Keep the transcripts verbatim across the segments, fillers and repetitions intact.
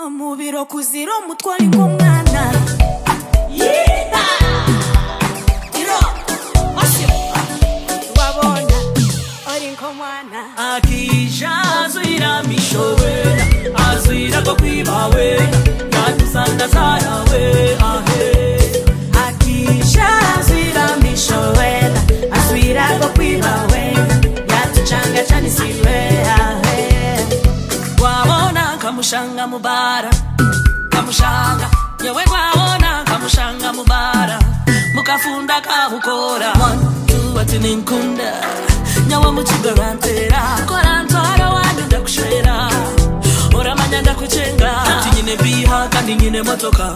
Mubiro kuziro mutwali ngomwana Yida Iro Osyo Wabona Ori ngomwana Akisha azwira mishowena Azwira kwa kwibawena Yatusanda zarawe ahe Akisha azwira mishowena Azwira kwa kwibawena Yatuchanga chani siwe ahe Wabona kamushanga mubara Kamushanga Yewe wabona kamushanga mubara Mukafunda kahukora One, two, ati ninkunda Nyawa muchigarantera Kora ntwara wanyu ndakushera Ora manya ndakuchenga Ati nyine biha kandi nyine motoka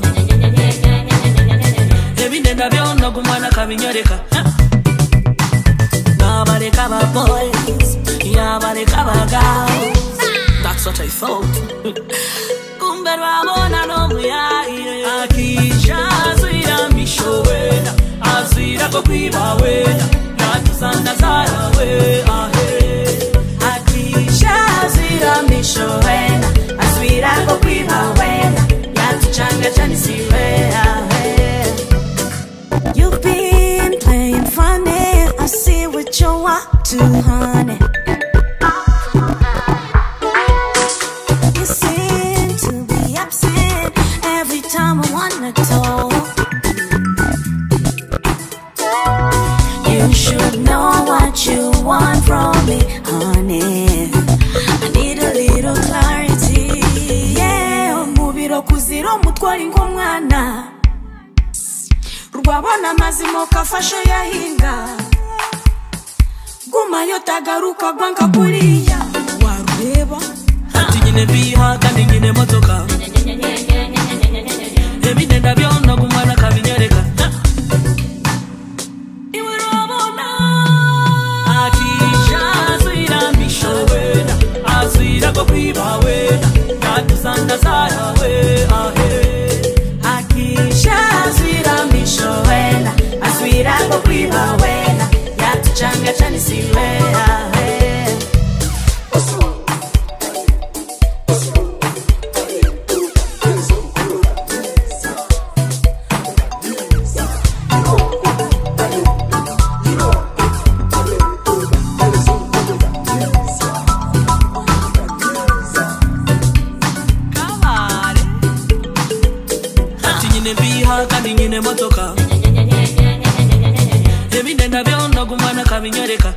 Ebine ndabyono gumwana kabinyoreka Nabareka ba boys Yabareka ba girls That's what I thought. Kumbe wabona no muyaye Akisha azwira mishowena Azwira kwa kwibawena Yatusanda zarawe ahe Akisha azwira mishowena Azwira kwa kwibawena Yatuchanga chani siwe ahe You've been playing funny I see what you're up to, honey Time I wanna talk You should know what you want from me, honey I need a little clarity Yeah, mubiro kuziro mutwali ngomwana Rwabona mazimo kafasho yahinga Guma yotagaruka banka kuriya Wareba Ati nyine biha kandi nyine motoka Ebine ndabyono gumwana kabinyoreka Iwe wabona Akisha azwira mishowena Azwira kwa kwibawena Yatusanda zarawe ahe Akisha azwira mishowena Azwira kwa kwibawena Yatuchanga chani siwe ahe Kandi nyine motoka Ebine ndabyono gumwana kabinyoreka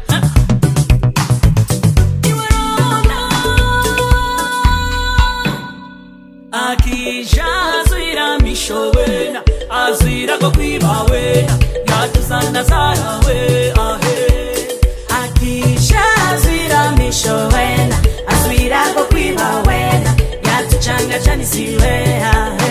Akisha azwira mishowena Azwira kwa kwibawena Yatusanda zarawe ahe Akisha azwira mishowena Azwira kwa kwibawena Yatuchanga chani siwe ahe